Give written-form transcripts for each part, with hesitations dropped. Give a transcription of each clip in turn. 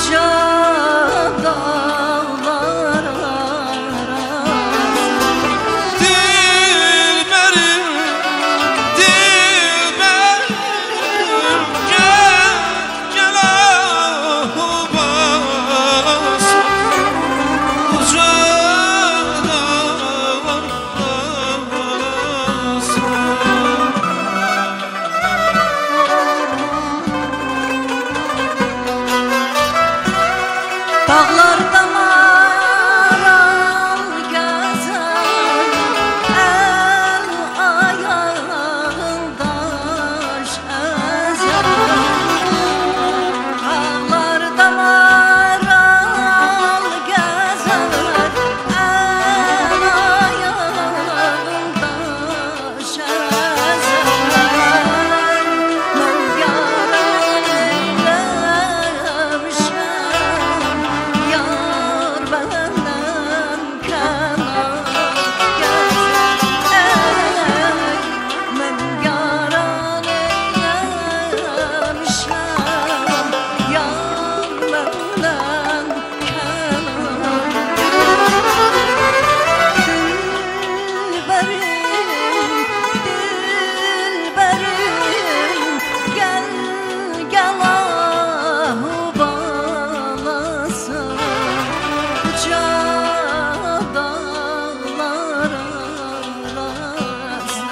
Dağlarda maral gezer, el ayağında ezer. Dağlarda maral gezer, el ayağında ezer. Ben yaran eylemişim, yar benden kenar gezer. Ben yaran eylemişim, yar benden kenar. Dilberim, gel gel ahu bağlasın uca dağlar arası.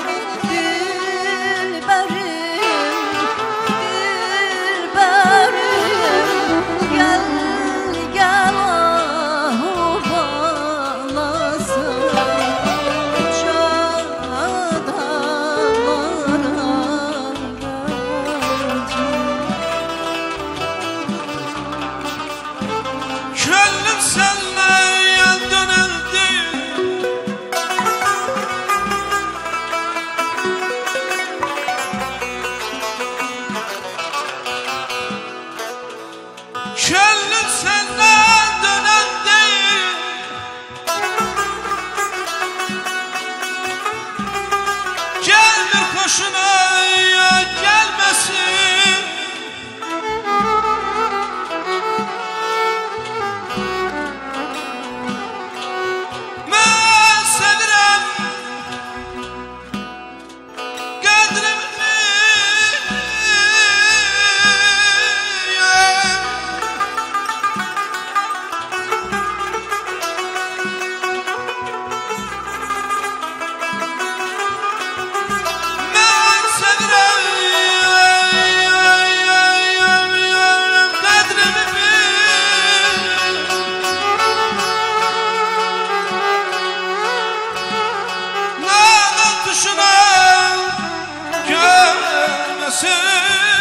Dilberim, gel gel ahu bağlasın uca dağlar arası. Gönlüm senden döneldi, gönlüm senden döneldi. Gel bir hoşuna gelmesin, ben sevirem kadrimi. Ben sevirem kadrimi. Nağın tuşuna gelmesin.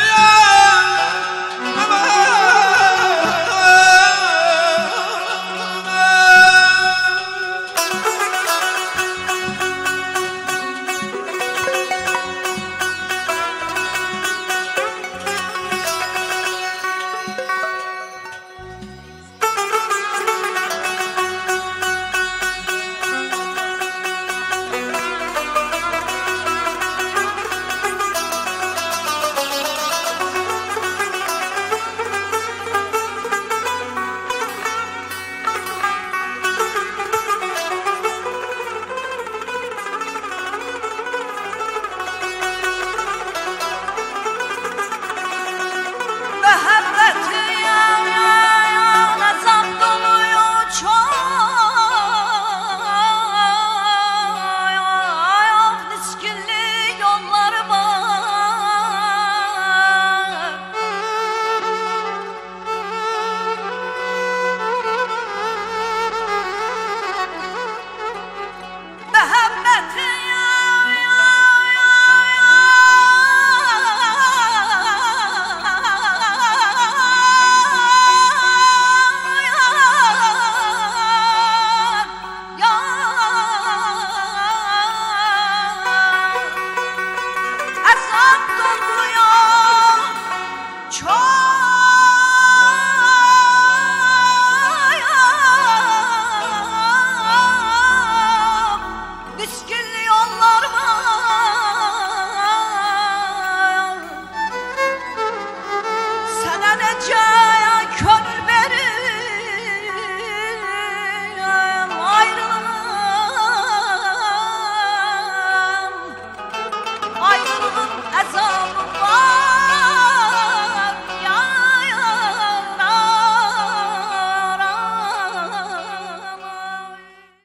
Miskilli yollar var, sana ne can